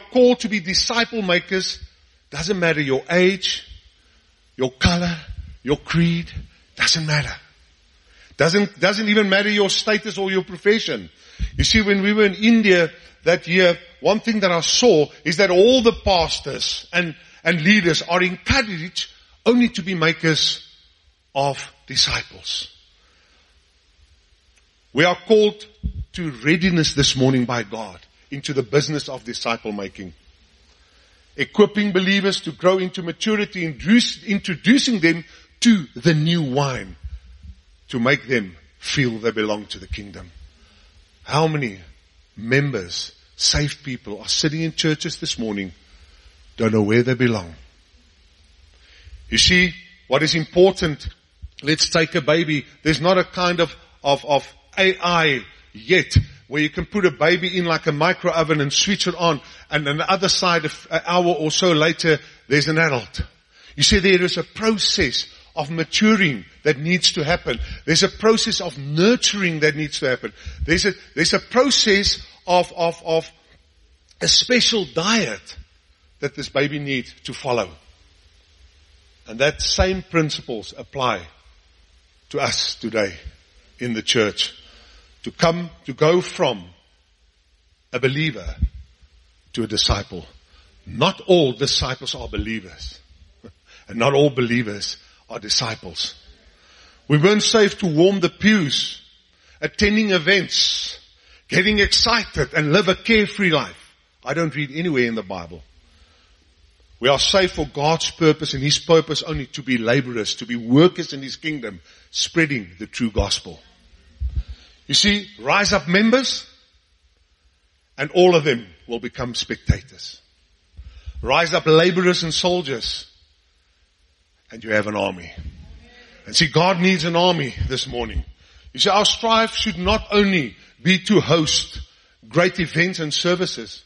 called to be disciple makers. Doesn't matter your age, your color, your creed, doesn't matter. Doesn't even matter your status or your profession. You see, when we were in India that year, one thing that I saw is that all the pastors and leaders are encouraged only to be makers of disciples. We are called to readiness this morning by God into the business of disciple making. Equipping believers to grow into maturity, introducing them to the new wine, to make them feel they belong to the kingdom. How many members, saved people, are sitting in churches this morning, don't know where they belong? You see, what is important, let's take a baby. There's not a kind of AI yet where you can put a baby in like a micro oven and switch it on, and on the other side, an hour or so later, there's an adult. You see, there is a process of maturing that needs to happen. There's a process of nurturing that needs to happen. There's a process of a special diet that this baby needs to follow. And that same principles apply to us today in the church. To go from a believer to a disciple. Not all disciples are believers. And not all believers are disciples. We weren't saved to warm the pews, attending events, getting excited and live a carefree life. I don't read anywhere in the Bible. We are saved for God's purpose, and His purpose only to be laborers, to be workers in His kingdom, spreading the true gospel. You see, rise up members, and all of them will become spectators. Rise up laborers and soldiers, and you have an army. And see, God needs an army this morning. You see, our strive should not only be to host great events and services,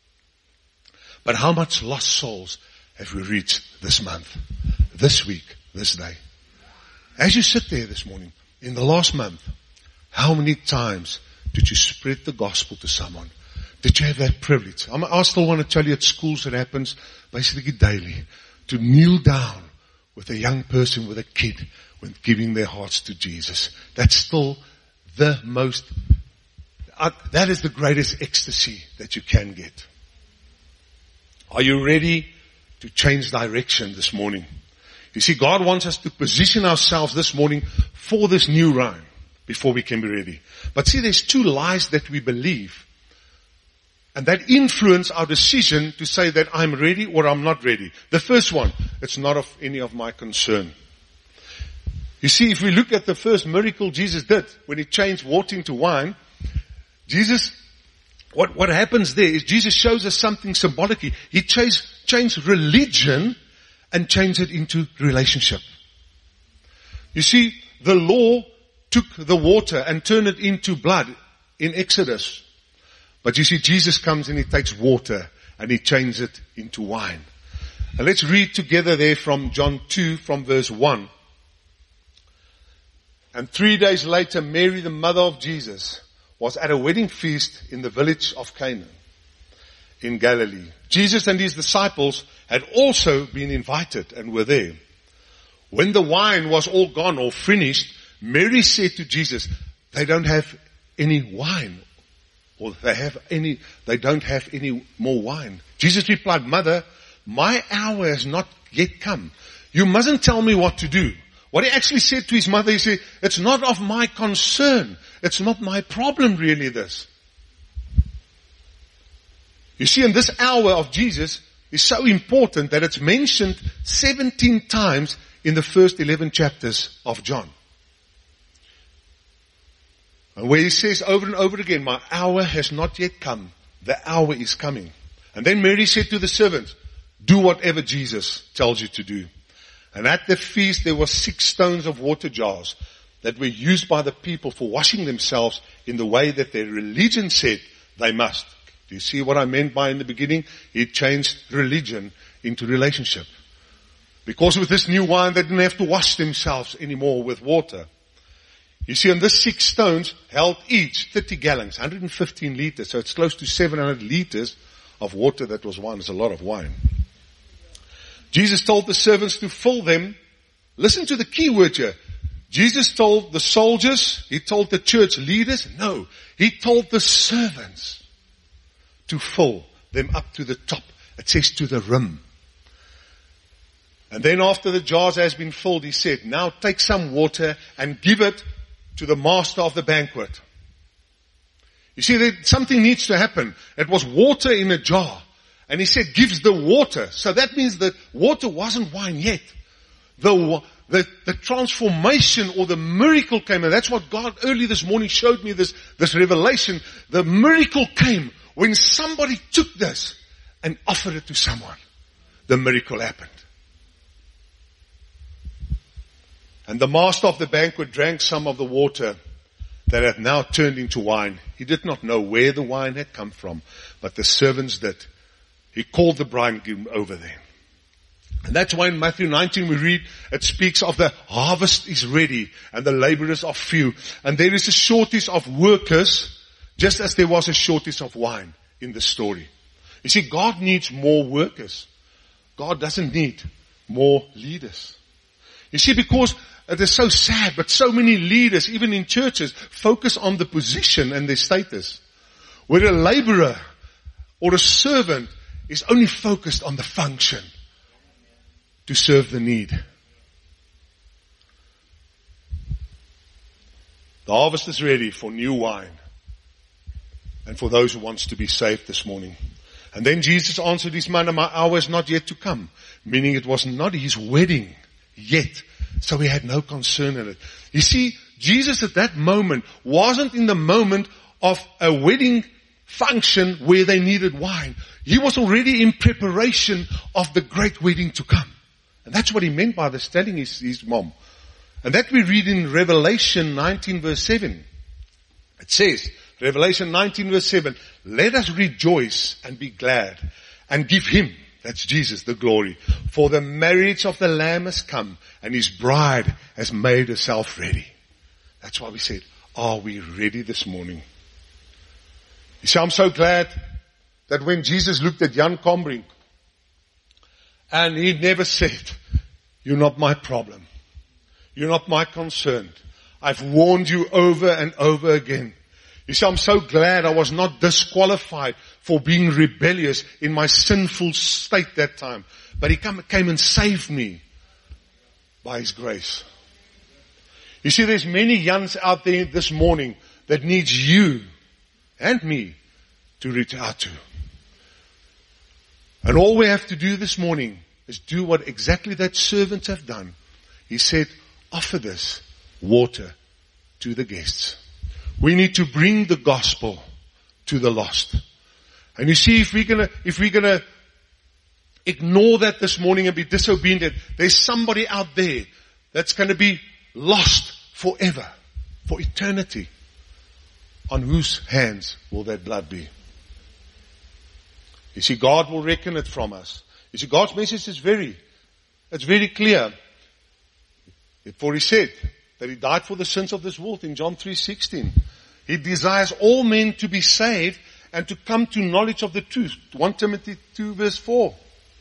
but how much lost souls have we reached this month, this week, this day? As you sit there this morning, in the last month, how many times did you spread the gospel to someone? Did you have that privilege? I still want to tell you at schools it happens basically daily. To kneel down with a young person, with a kid, when giving their hearts to Jesus. That's still the most, that is the greatest ecstasy that you can get. Are you ready to change direction this morning? You see, God wants us to position ourselves this morning for this new round before we can be ready. But see, there's two lies that we believe, and that influence our decision to say that I'm ready or I'm not ready. The first one, it's not of any of my concern. You see, if we look at the first miracle Jesus did, when He changed water into wine, Jesus, what happens there is Jesus shows us something symbolically. He changed religion and changed it into relationship. You see, the law took the water and turned it into blood in Exodus. But you see, Jesus comes and He takes water and He changes it into wine. And let's read together there from John 2 from verse 1. And 3 days later, Mary, the mother of Jesus, was at a wedding feast in the village of Cana in Galilee. Jesus and His disciples had also been invited and were there. When the wine was all gone or finished, Mary said to Jesus, they don't have any wine. Or they don't have any more wine. Jesus replied, Mother, my hour has not yet come. You mustn't tell me what to do. What He actually said to His mother, He said, it's not of my concern. It's not my problem really this. You see, in this hour of Jesus is so important that it's mentioned 17 times in the first 11 chapters of John. And where He says over and over again, my hour has not yet come. The hour is coming. And then Mary said to the servants, do whatever Jesus tells you to do. And at the feast there were 6 stones of water jars that were used by the people for washing themselves in the way that their religion said they must. Do you see what I meant by in the beginning? He changed religion into relationship. Because with this new wine they didn't have to wash themselves anymore with water. You see, and this 6 stones held each 30 gallons, 115 liters, so it's close to 700 liters of water that was wine is a lot of wine. Jesus told the servants to fill them. Listen to the key word here. Jesus told the soldiers, he told the church leaders, no, he told the servants to fill them up to the top. It says to the rim. And then after the jars has been filled, he said, now take some water and give it to the master of the banquet. You see, that something needs to happen. It was water in a jar. And he said, gives the water. So that means that water wasn't wine yet. The transformation or the miracle came. And that's what God early this morning showed me, this revelation. The miracle came when somebody took this and offered it to someone. The miracle happened. And the master of the banquet drank some of the water that had now turned into wine. He did not know where the wine had come from, but the servants did. He called the bridegroom over there. And that's why in Matthew 19 we read, it speaks of the harvest is ready and the laborers are few. And there is a shortage of workers, just as there was a shortage of wine in the story. You see, God needs more workers. God doesn't need more leaders. You see, because it is so sad, but so many leaders, even in churches, focus on the position and their status. Where a laborer or a servant is only focused on the function to serve the need. The harvest is ready for new wine and for those who wants to be saved this morning. And then Jesus answered his man, my hour is not yet to come. Meaning it was not his wedding yet. So he had no concern in it. You see, Jesus at that moment wasn't in the moment of a wedding function where they needed wine. He was already in preparation of the great wedding to come. And that's what he meant by this, telling his mom. And that we read in Revelation 19 verse 7. It says, Revelation 19 verse 7, let us rejoice and be glad and give him, that's Jesus, the glory. For the marriage of the Lamb has come and his bride has made herself ready. That's why we said, are we ready this morning? You see, I'm so glad that when Jesus looked at Jan Combrink and he never said, you're not my problem. You're not my concern. I've warned you over and over again. You see, I'm so glad I was not disqualified for being rebellious in my sinful state that time. But he came and saved me by his grace. You see, there's many Jans out there this morning that needs you and me to reach out to. And all we have to do this morning is do what exactly that servants have done. He said, offer this water to the guests. We need to bring the gospel to the lost. And you see, if we're gonna ignore that this morning and be disobedient, there's somebody out there that's gonna be lost forever, for eternity. On whose hands will that blood be? You see, God will reckon it from us. You see, God's message is very clear. For he said that he died for the sins of this world in John 3:16. He desires all men to be saved and to come to knowledge of the truth. 1 Timothy 2 verse 4.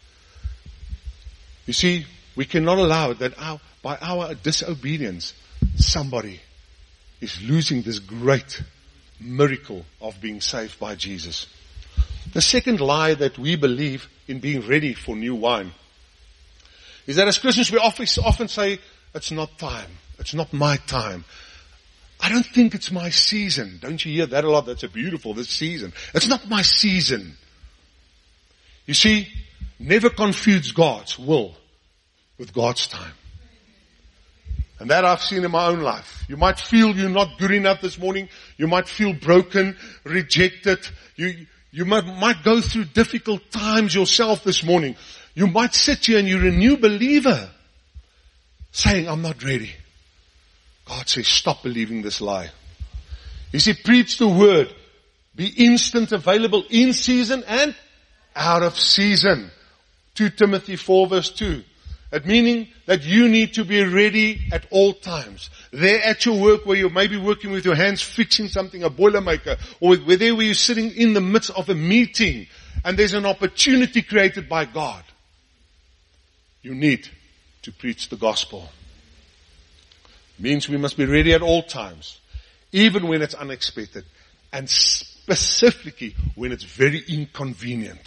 You see, we cannot allow it that by our disobedience, somebody is losing this great miracle of being saved by Jesus. The second lie that we believe in being ready for new wine is that as Christians we often say, it's not time. It's not my time. I don't think it's my season. Don't you hear that a lot? That's a beautiful, this season. It's not my season. You see, never confuse God's will with God's time. And that I've seen in my own life. You might feel you're not good enough this morning. You might feel broken, rejected. You might go through difficult times yourself this morning. You might sit here and you're a new believer saying, I'm not ready. God says, stop believing this lie. You see, preach the word. Be instant available in season and out of season. 2 Timothy 4 verse 2. It meaning that you need to be ready at all times. There at your work where you may be working with your hands fixing something, a boilermaker, or where you're sitting in the midst of a meeting and there's an opportunity created by God, you need to preach the gospel. Means we must be ready at all times, even when it's unexpected, and specifically when it's very inconvenient.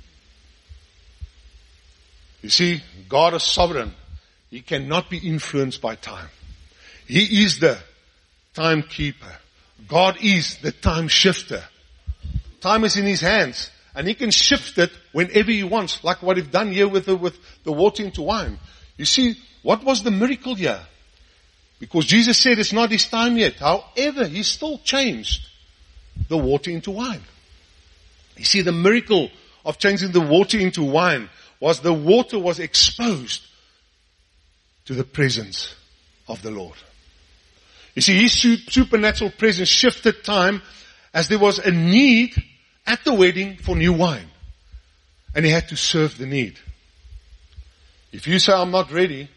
You see, God is sovereign. He cannot be influenced by time. He is the timekeeper. God is the time shifter. Time is in His hands, and He can shift it whenever He wants, like what He's done here with the water into wine. You see, what was the miracle here? Because Jesus said it's not His time yet. However, He still changed the water into wine. You see, the miracle of changing the water into wine was the water was exposed to the presence of the Lord. You see, His supernatural presence shifted time as there was a need at the wedding for new wine. And He had to serve the need. If you say, I'm not ready,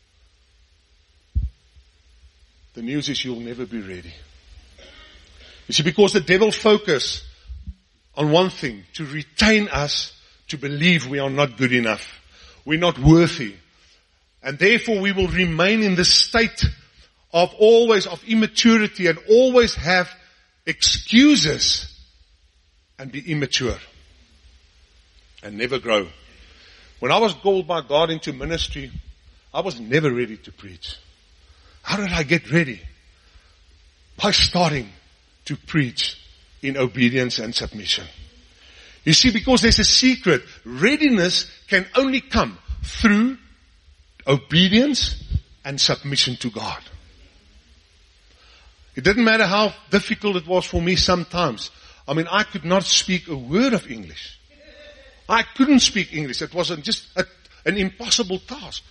the news is you'll never be ready. You see, because the devil focuses on one thing, to retain us to believe we are not good enough. We're not worthy. And therefore we will remain in this state of immaturity and always have excuses and be immature and never grow. When I was called by God into ministry, I was never ready to preach. How did I get ready? By starting to preach in obedience and submission. You see, because there's a secret. Readiness can only come through obedience and submission to God. It didn't matter how difficult it was for me sometimes. I mean, I could not speak a word of English. I couldn't speak English. It was just an impossible task.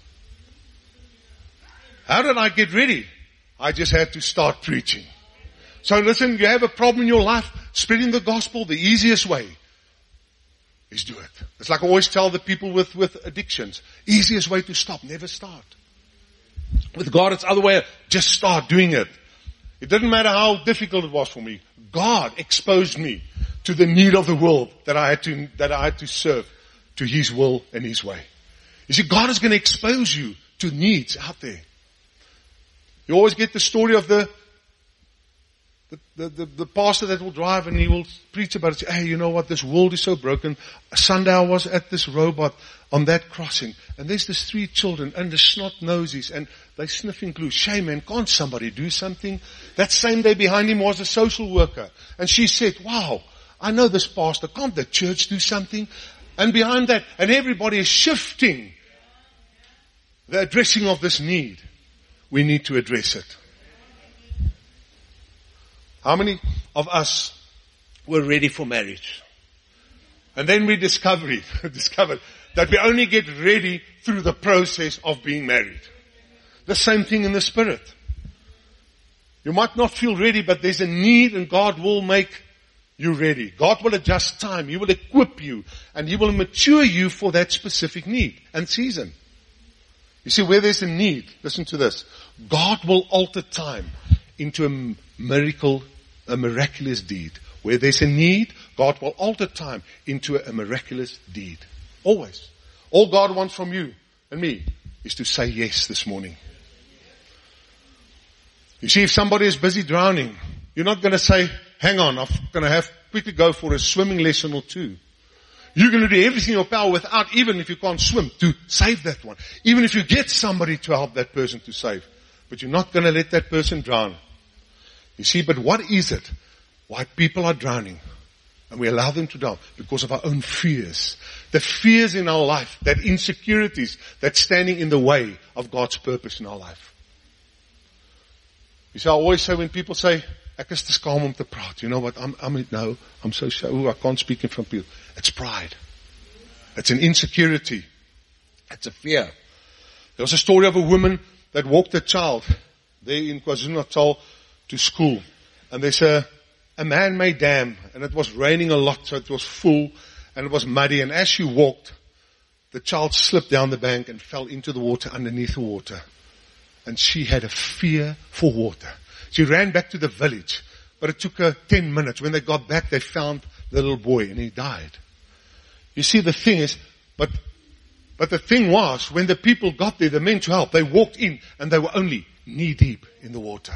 How did I get ready? I just had to start preaching. So listen, you have a problem in your life, spreading the gospel, the easiest way is do it. It's like I always tell the people with addictions. Easiest way to stop, never start. With God, it's the other way. Just start doing it. It didn't matter how difficult it was for me. God exposed me to the need of the world that I had to serve to His will and His way. You see, God is going to expose you to needs out there. You always get the story of the pastor that will drive and he will preach about it. Say, hey, you know what? This world is so broken. Sunday I was at this robot on that crossing, and there's these 3 children and the snot nosies and they sniffing glue. Shame, man, can't somebody do something? That same day behind him was a social worker, and she said, wow, I know this pastor. Can't the church do something? And behind that, and everybody is shifting the addressing of this need. We need to address it. How many of us were ready for marriage? And then we discovered that we only get ready through the process of being married. The same thing in the spirit. You might not feel ready, but there's a need and God will make you ready. God will adjust time. He will equip you and He will mature you for that specific need and season. You see, where there's a need, listen to this. God will alter time into a miraculous deed. Where there's a need, God will alter time into a miraculous deed. Always. All God wants from you and me is to say yes this morning. You see, if somebody is busy drowning, you're not going to say, hang on, I'm going to have quickly go for a swimming lesson or 2. You're going to do everything in your power without, even if you can't swim, to save that one. Even if you get somebody to help that person to save. But you're not going to let that person drown. You see, but what is it? Why people are drowning and we allow them to drown? Because of our own fears. The fears in our life, that insecurities that's standing in the way of God's purpose in our life. You see, I always say when people say, ek is te skaam om te praat. You know what? I'm so shy. I can't speak in front of people. It's pride. It's an insecurity. It's a fear. There was a story of a woman that walked a child there in KwaZulu-Natal to school. And there's a man-made dam, and it was raining a lot, so it was full, and it was muddy. And as she walked, the child slipped down the bank and fell into the water, underneath the water. And she had a fear for water. She ran back to the village, but it took her 10 minutes. When they got back, they found the little boy, and he died. You see, the thing is, but the thing was, when the people got there, the men to help, they walked in and they were only knee deep in the water.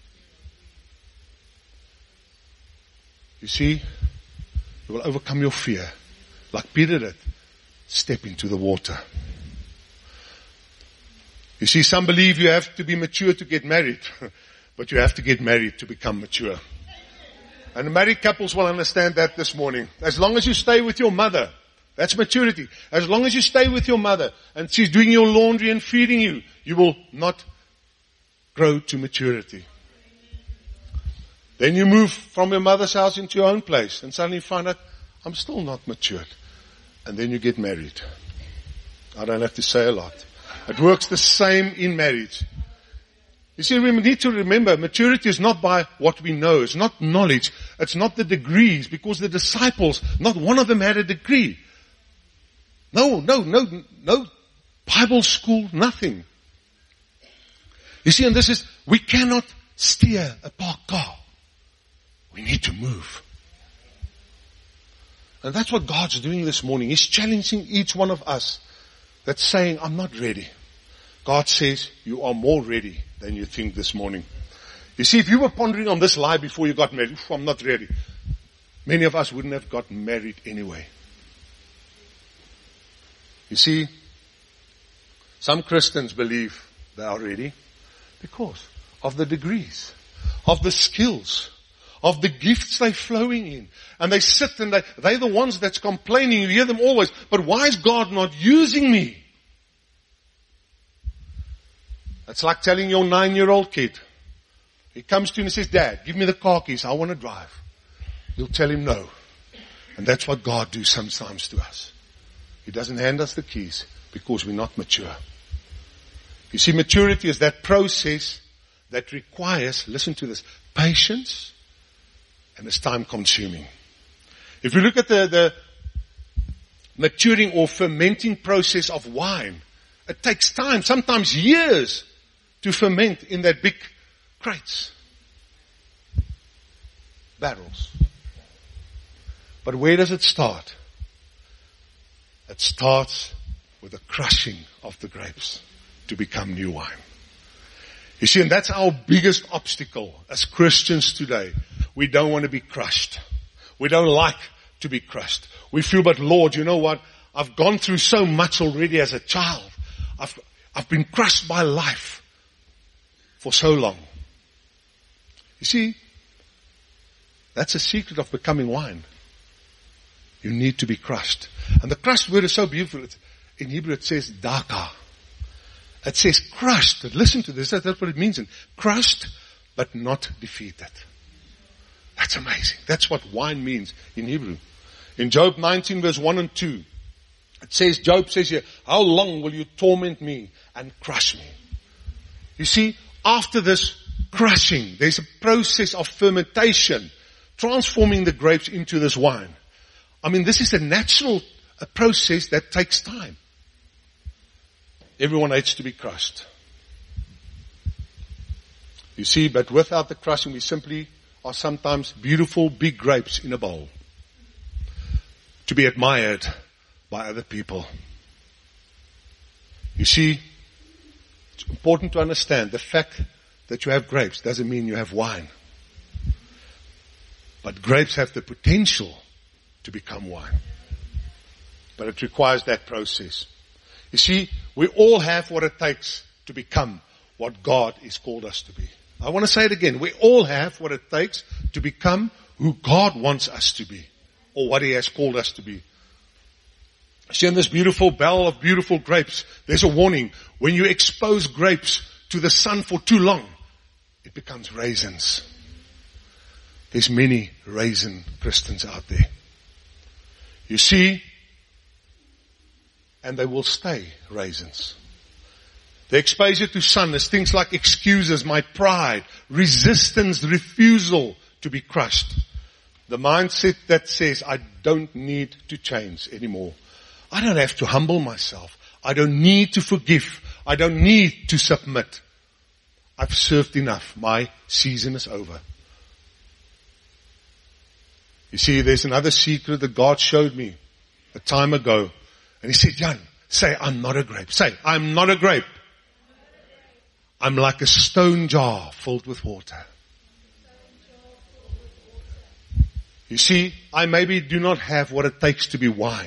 You see, you will overcome your fear. Like Peter did, step into the water. You see, some believe you have to be mature to get married, but you have to get married to become mature. And married couples will understand that this morning. As long as you stay with your mother, that's maturity. As long as you stay with your mother and she's doing your laundry and feeding you, you will not grow to maturity. Then you move from your mother's house into your own place and suddenly find out, I'm still not matured. And then you get married. I don't have to say a lot. It works the same in marriage. You see, we need to remember, maturity is not by what we know. It's not knowledge. It's not the degrees, because the disciples, not one of them had a degree. No Bible school, nothing. You see, and this is, we cannot steer a parked car. We need to move. And that's what God's doing this morning. He's challenging each one of us that's saying, I'm not ready. God says, you are more ready than you think this morning. You see, if you were pondering on this lie before you got married, I'm not ready, many of us wouldn't have gotten married anyway. You see, some Christians believe they are ready because of the degrees, of the skills, of the gifts they're flowing in. And they sit and they're the ones that's complaining. You hear them always, but why is God not using me? It's like telling your 9-year-old kid. He comes to you and says, Dad, give me the car keys. I want to drive. You'll tell him no. And that's what God does sometimes to us. He doesn't hand us the keys because we're not mature. You see, maturity is that process that requires, listen to this, patience, and it's time consuming. If you look at the maturing or fermenting process of wine, it takes time, sometimes years, to ferment in that big crates, barrels. But where does it start? It starts with the crushing of the grapes to become new wine. You see, and that's our biggest obstacle as Christians today. We don't want to be crushed. We don't like to be crushed. We feel, but Lord, you know what? I've gone through so much already as a child. I've been crushed by life for so long. You see, that's a secret of becoming wine. You need to be crushed. And the crushed word is so beautiful. In Hebrew it says daka. It says crushed. Listen to this. That's what it means. Crushed, but not defeated. That's amazing. That's what wine means in Hebrew. In Job 19 verse 1 and 2, it says, Job says here, how long will you torment me and crush me? You see, after this crushing, there's a process of fermentation, transforming the grapes into this wine. I mean, this is a process that takes time. Everyone hates to be crushed. You see, but without the crushing, we simply are sometimes beautiful big grapes in a bowl to be admired by other people. You see, it's important to understand the fact that you have grapes doesn't mean you have wine. But grapes have the potential to become wine. But it requires that process. You see, we all have what it takes to become what God has called us to be. I want to say it again. We all have what it takes to become who God wants us to be, or what He has called us to be. See, in this beautiful barrel of beautiful grapes, there's a warning. When you expose grapes to the sun for too long, it becomes raisins. There's many raisin Christians out there. You see, and they will stay raisins. The exposure to sun is things like excuses, my pride, resistance, refusal to be crushed. The mindset that says, I don't need to change anymore. I don't have to humble myself. I don't need to forgive. I don't need to submit. I've served enough. My season is over. You see, there's another secret that God showed me a time ago. And he said, Jan, say, I'm not a grape. Say, I'm not a grape. I'm like a stone jar filled with water. You see, I maybe do not have what it takes to be wine.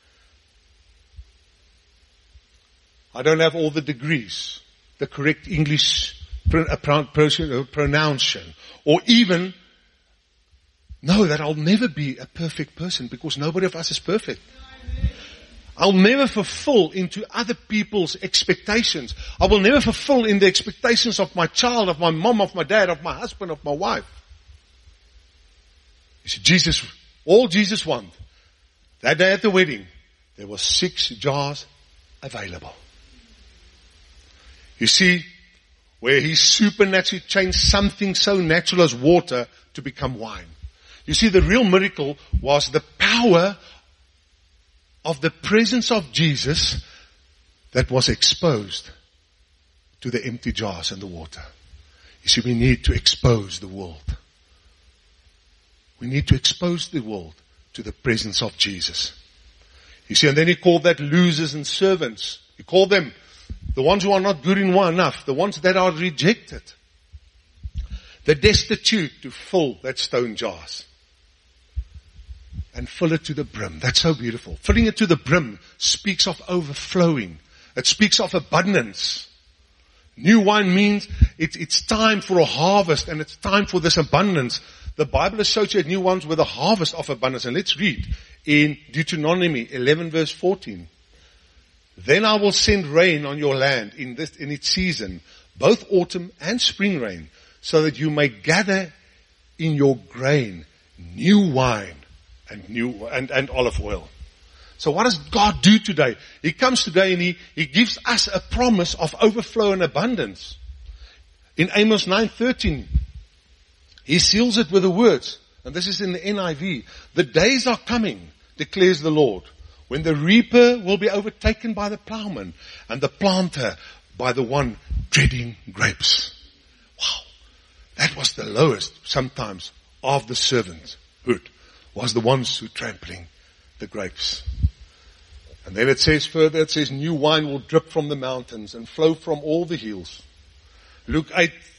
I don't have all the degrees, the correct English pronunciation, or even know that I'll never be a perfect person because nobody of us is perfect. I'll never fulfill into other people's expectations. I will never fulfill in the expectations of my child, of my mom, of my dad, of my husband, of my wife. You see, all Jesus wanted, that day at the wedding, there were 6 jars available. You see, where he supernaturally changed something so natural as water to become wine. You see, the real miracle was the power of the presence of Jesus that was exposed to the empty jars and the water. You see, we need to expose the world. We need to expose the world to the presence of Jesus. You see, and then he called that losers and servants. He called them the ones who are not good enough, the ones that are rejected, the destitute, to fill that stone jars. And fill it to the brim. That's so beautiful. Filling it to the brim speaks of overflowing. It speaks of abundance. New wine means it's time for a harvest, and it's time for this abundance. The Bible associates new wines with a harvest of abundance. And let's read in Deuteronomy 11 verse 14. Then I will send rain on your land in its season, both autumn and spring rain, so that you may gather in your grain new wine and olive oil. So what does God do today? He comes today and He gives us a promise of overflow and abundance. In Amos 9:13, He seals it with the words, and this is in the NIV, the days are coming, declares the Lord, when the reaper will be overtaken by the plowman and the planter by the one treading grapes. Wow. That was the lowest sometimes of the servanthood, was the ones who trampling the grapes. And then it says further, it says, new wine will drip from the mountains and flow from all the hills. Luke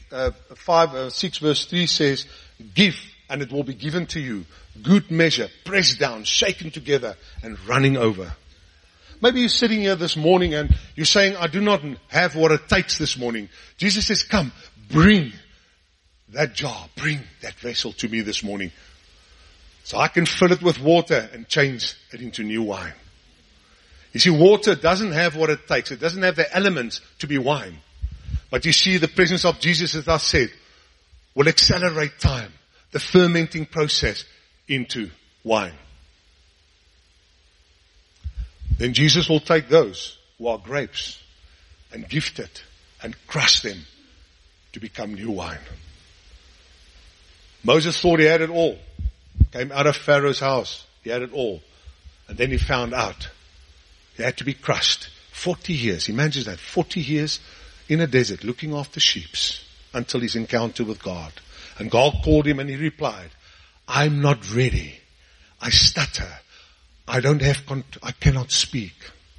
6 verse 3 says, give and it will be given to you. Good measure, pressed down, shaken together and running over. Maybe you're sitting here this morning and you're saying, I do not have what it takes this morning. Jesus says, come, bring that jar, bring that vessel to me this morning, so I can fill it with water and change it into new wine. You see, water doesn't have what it takes. It doesn't have the elements to be wine. But you see, the presence of Jesus, as I said, will accelerate time, the fermenting process, into wine. Then Jesus will take those who are grapes and gift it and crush them to become new wine. Moses thought he had it all. Came out of Pharaoh's house. He had it all. And then he found out he had to be crushed. 40 years. Imagine that. 40 years in a desert looking after sheep until his encounter with God. And God called him and he replied, I'm not ready. I stutter. I cannot speak.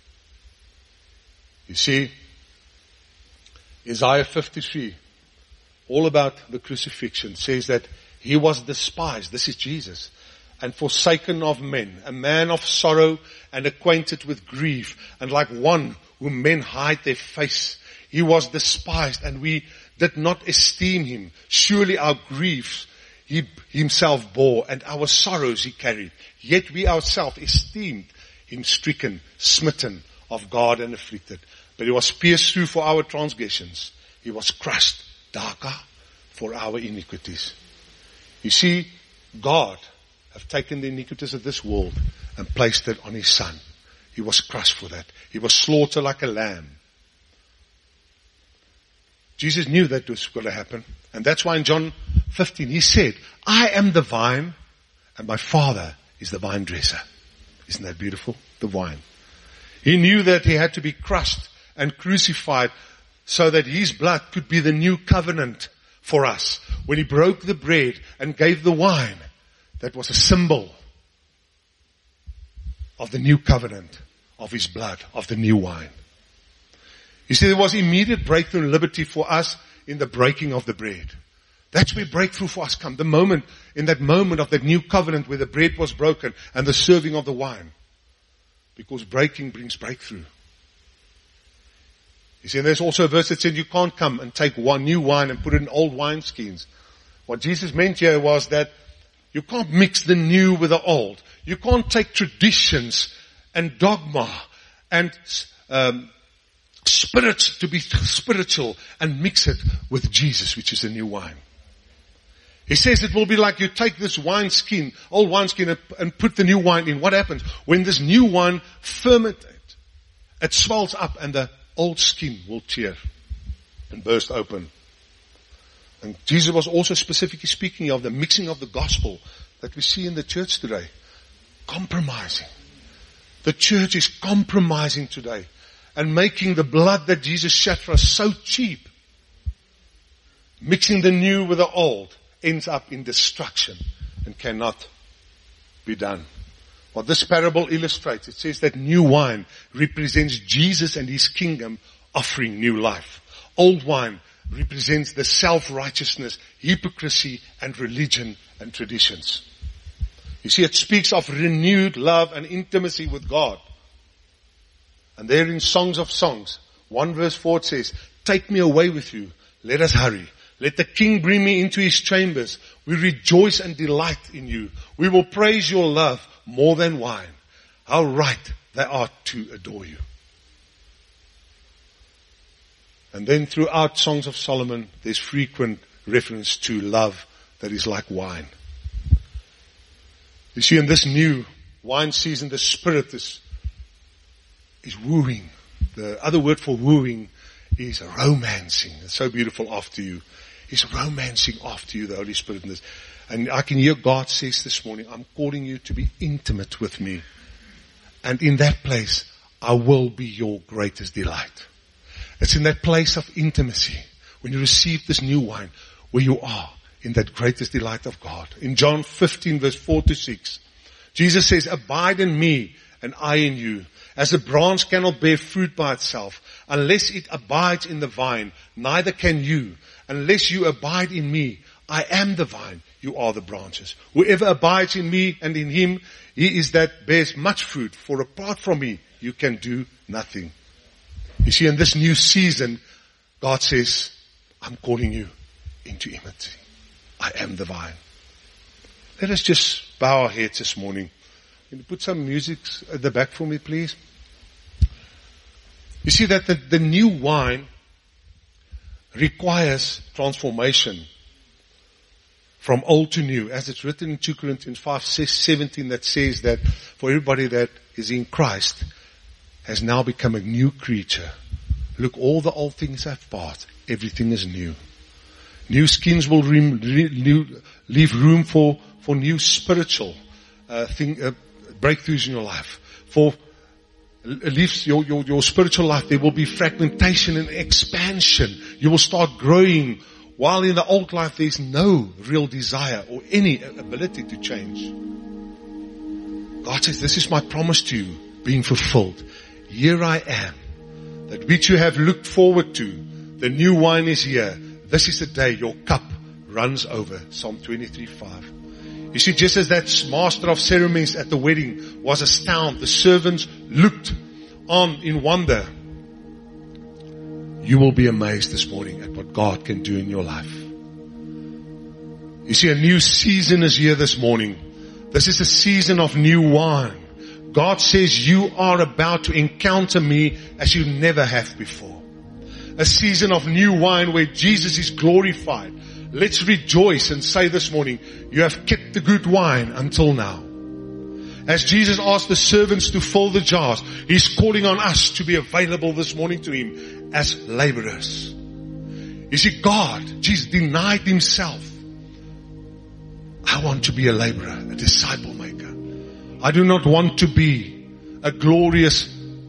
You see, Isaiah 53, all about the crucifixion, says that he was despised. This is Jesus. And forsaken of men, a man of sorrow and acquainted with grief, and like one whom men hide their face. He was despised and we did not esteem him. Surely our griefs he himself bore, and our sorrows he carried. Yet we ourselves esteemed him stricken, smitten of God and afflicted. But he was pierced through for our transgressions. He was crushed, daka, for our iniquities. You see, God have taken the iniquities of this world and placed it on his Son. He was crushed for that. He was slaughtered like a lamb. Jesus knew that was going to happen. And that's why in John 15 he said, I am the vine and my Father is the vine dresser. Isn't that beautiful? The vine. He knew that he had to be crushed and crucified so that his blood could be the new covenant for us. When he broke the bread and gave the wine, that was a symbol of the new covenant, of His blood, of the new wine. You see, there was immediate breakthrough and liberty for us in the breaking of the bread. That's where breakthrough for us come. In that moment of that new covenant where the bread was broken and the serving of the wine. Because breaking brings breakthrough. You see, and there's also a verse that said you can't come and take one new wine and put it in old wineskins. What Jesus meant here was that you can't mix the new with the old. You can't take traditions and dogma and spirits to be spiritual and mix it with Jesus, which is the new wine. He says it will be like you take this old wineskin and put the new wine in. What happens? When this new wine fermentates, it swells up and the old skin will tear and burst open. And Jesus was also specifically speaking of the mixing of the gospel that we see in the church today. Compromising. The church is compromising today and making the blood that Jesus shed for us so cheap. Mixing the new with the old ends up in destruction and cannot be done. What this parable illustrates, it says that new wine represents Jesus and His kingdom offering new life. Old wine represents the self-righteousness, hypocrisy, and religion and traditions. You see, it speaks of renewed love and intimacy with God. And there in Songs of Songs, 1 verse 4 it says, "Take me away with you. Let us hurry. Let the King bring me into His chambers. We rejoice and delight in you. We will praise your love more than wine. How right they are to adore you." And then throughout Songs of Solomon, there's frequent reference to love that is like wine. You see, in this new wine season, the Spirit is wooing. The other word for wooing is romancing. It's so beautiful after you. He's romancing after you, the Holy Spirit in this. And I can hear God says this morning, I'm calling you to be intimate with me. And in that place, I will be your greatest delight. It's in that place of intimacy, when you receive this new wine, where you are in that greatest delight of God. In John 15 verse 4-6, Jesus says, "Abide in me and I in you. As a branch cannot bear fruit by itself, unless it abides in the vine, neither can you. Unless you abide in me, I am the vine, you are the branches. Whoever abides in me and in Him, he is that bears much fruit, for apart from me, you can do nothing." You see, in this new season, God says, I'm calling you into intimacy. I am the vine. Let us just bow our heads this morning. Can you put some music at the back for me, please? You see that the new wine requires transformation from old to new. As it's written in 2 Corinthians 5:17 that says that for everybody that is in Christ has now become a new creature. Look, all the old things have passed. Everything is new. New skins will leave room for new spiritual breakthroughs in your life. For leaves your spiritual life, there will be fragmentation and expansion. You will start growing, while in the old life there's no real desire or any ability to change. God says, this is my promise to you, being fulfilled. Here I am, that which you have looked forward to. The new wine is here. This is the day your cup runs over. Psalm 23:5. You see, just as that master of ceremonies at the wedding was astounded, the servants looked on in wonder. You will be amazed this morning at what God can do in your life. You see, a new season is here this morning. This is a season of new wine. God says you are about to encounter me as you never have before. A season of new wine where Jesus is glorified. Let's rejoice and say this morning, you have kept the good wine until now. As Jesus asked the servants to fill the jars, He's calling on us to be available this morning to Him as laborers. You see, Jesus denied Himself. I want to be a laborer, a disciple maker. I do not want to be a glorious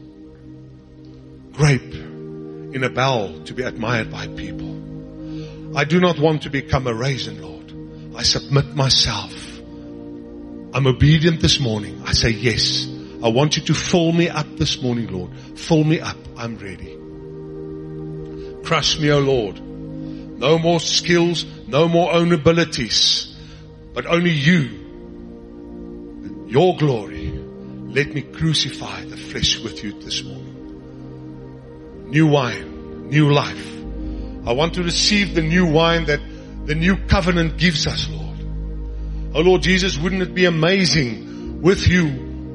grape in a barrel to be admired by people. I do not want to become a raisin, Lord. I submit myself. I'm obedient this morning. I say, yes, I want you to fill me up this morning, Lord. Fill me up. I'm ready. Crush me, O Lord. No more skills, no more own abilities, but only you. Your glory. Let me crucify the flesh with you this morning. New wine, new life. I want to receive the new wine that the new covenant gives us, Lord. Oh Lord Jesus, wouldn't it be amazing with you?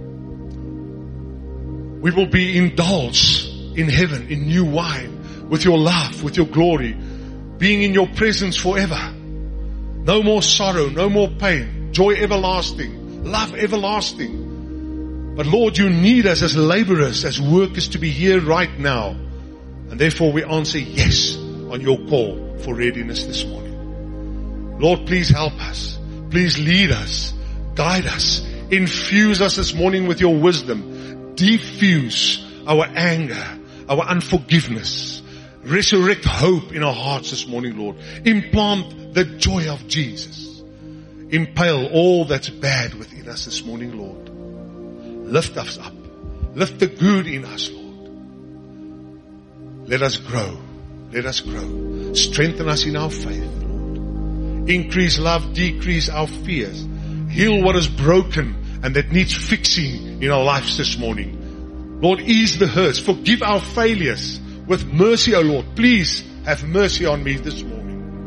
We will be indulged in heaven, in new wine, with your love, with your glory, being in your presence forever. No more sorrow, no more pain, joy everlasting, love everlasting. But Lord, you need us as laborers, as workers to be here right now. And therefore we answer yes on your call for readiness this morning. Lord, please help us. Please lead us, guide us, infuse us this morning with your wisdom. Diffuse our anger, our unforgiveness. Resurrect hope in our hearts this morning, Lord. Implant the joy of Jesus. Impale all that's bad within us this morning, Lord. Lift us up. Lift the good in us, Lord. Let us grow. Let us grow. Strengthen us in our faith, Lord. Increase love, decrease our fears. Heal what is broken and that needs fixing in our lives this morning. Lord, ease the hurts. Forgive our failures with mercy, O Lord. Please have mercy on me this morning.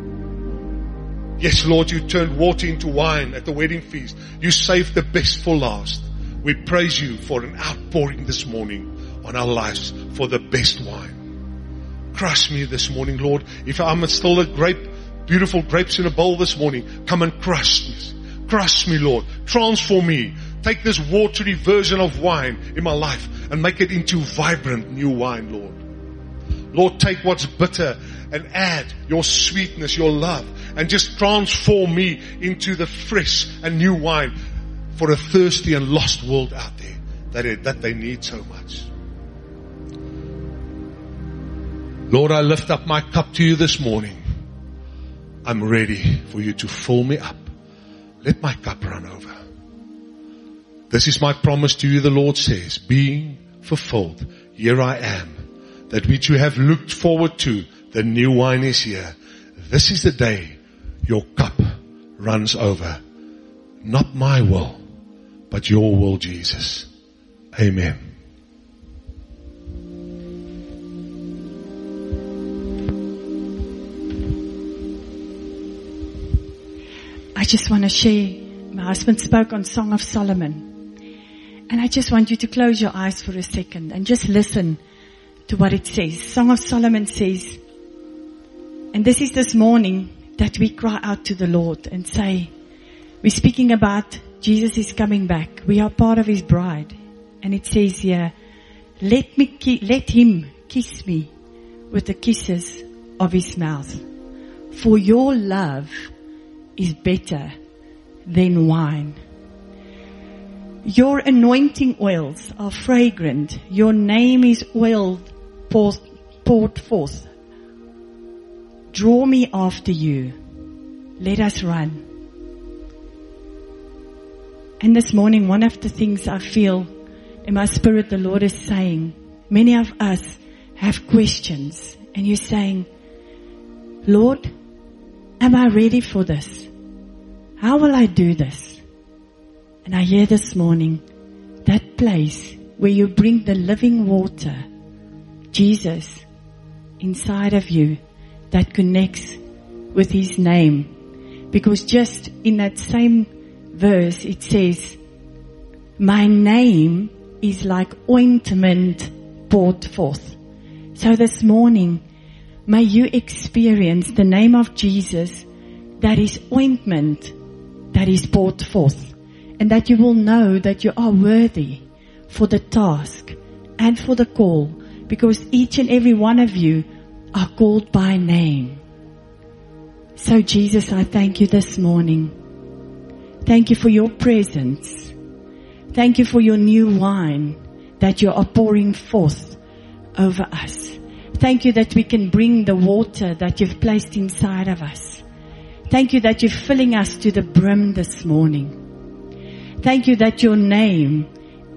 Yes, Lord, you turned water into wine at the wedding feast. You saved the best for last. We praise you for an outpouring this morning on our lives for the best wine. Crush me this morning, Lord. If I'm still a grape, beautiful grapes in a bowl this morning, come and crush me. Crush me, Lord. Transform me. Take this watery version of wine in my life and make it into vibrant new wine, Lord. Lord, take what's bitter and add your sweetness, your love, and just transform me into the fresh and new wine for a thirsty and lost world out there that they need so much. Lord, I lift up my cup to you this morning. I'm ready for you to fill me up. Let my cup run over. This is my promise to you, the Lord says, being fulfilled. Here I am. That which you have looked forward to, the new wine is here. This is the day your cup runs over. Not my will, but your will, Jesus. Amen. I just want to share. My husband spoke on Song of Solomon. And I just want you to close your eyes for a second and just listen to what it says. Song of Solomon says, and this is this morning that we cry out to the Lord and say, we're speaking about Jesus is coming back. We are part of his bride. And it says here, let him kiss me with the kisses of his mouth. For your love is better than wine. Your anointing oils are fragrant. Your name is oil poured forth. Draw me after you. Let us run. And this morning, one of the things I feel in my spirit the Lord is saying, many of us have questions. And you're saying, Lord, am I ready for this? How will I do this? And I hear this morning, that place where you bring the living water, Jesus, inside of you, that connects with his name. Because just in that same verse, it says, my name is like ointment poured forth. So this morning, may you experience the name of Jesus, that is ointment that is poured forth. And that you will know that you are worthy for the task and for the call. Because each and every one of you are called by name. So Jesus, I thank you this morning. Thank you for your presence. Thank you for your new wine that you are pouring forth over us. Thank you that we can bring the water that you've placed inside of us. Thank you that you're filling us to the brim this morning. Thank you that your name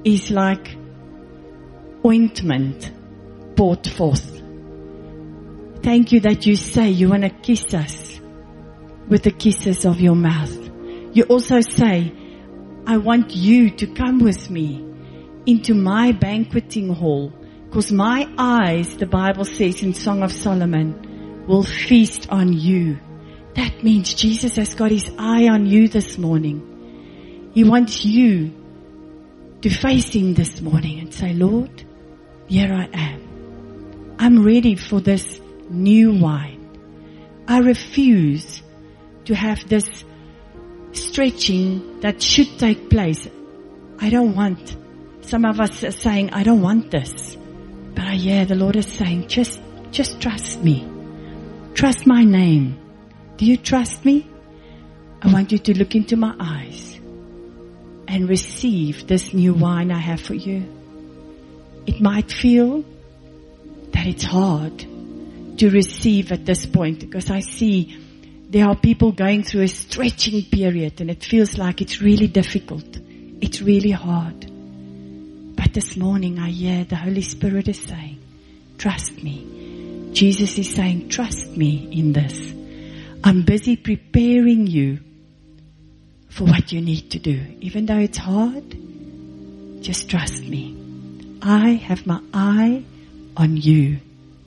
is like ointment poured forth. Thank you that you say you want to kiss us with the kisses of your mouth. You also say, I want you to come with me into my banqueting hall, because my eyes, the Bible says in Song of Solomon, will feast on you. That means Jesus has got his eye on you this morning. He wants you to face him this morning and say, Lord, here I am. I'm ready for this new wine. I refuse to have this stretching that should take place. I don't want. Some of us are saying, I don't want this. But I hear the Lord is saying, just trust me. Trust my name. Do you trust me? I want you to look into my eyes and receive this new wine I have for you. It might feel that it's hard to receive at this point, because I see there are people going through a stretching period and it feels like it's really difficult. It's really hard. But this morning I hear the Holy Spirit is saying, trust me. Jesus is saying, trust me in this. I'm busy preparing you for what you need to do. Even though it's hard, just trust me. I have my eye on you.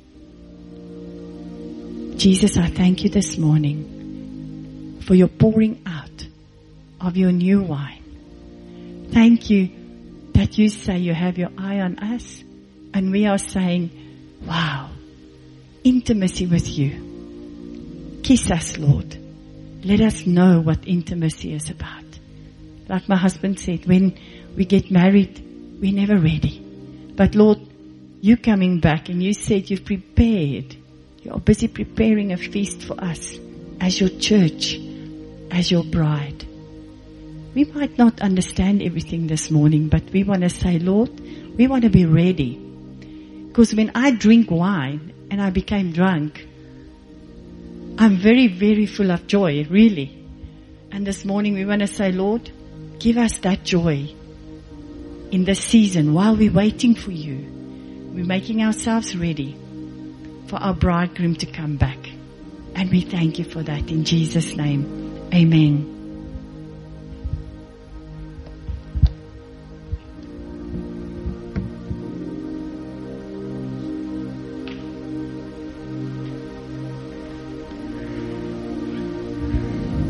Jesus, I thank you this morning for your pouring out of your new wine. Thank you that you say you have your eye on us, and we are saying, wow, intimacy with you. Kiss us, Lord. Let us know what intimacy is about. Like my husband said, when we get married, we're never ready. But Lord, you coming back and you said you've prepared. You are busy preparing a feast for us as your church, as your bride. We might not understand everything this morning, but we want to say, Lord, we want to be ready. Because when I drink wine and I became drunk, I'm very, very full of joy, really. And this morning we want to say, Lord, give us that joy in this season while we're waiting for you. We're making ourselves ready for our bridegroom to come back. And we thank you for that in Jesus' name. Amen.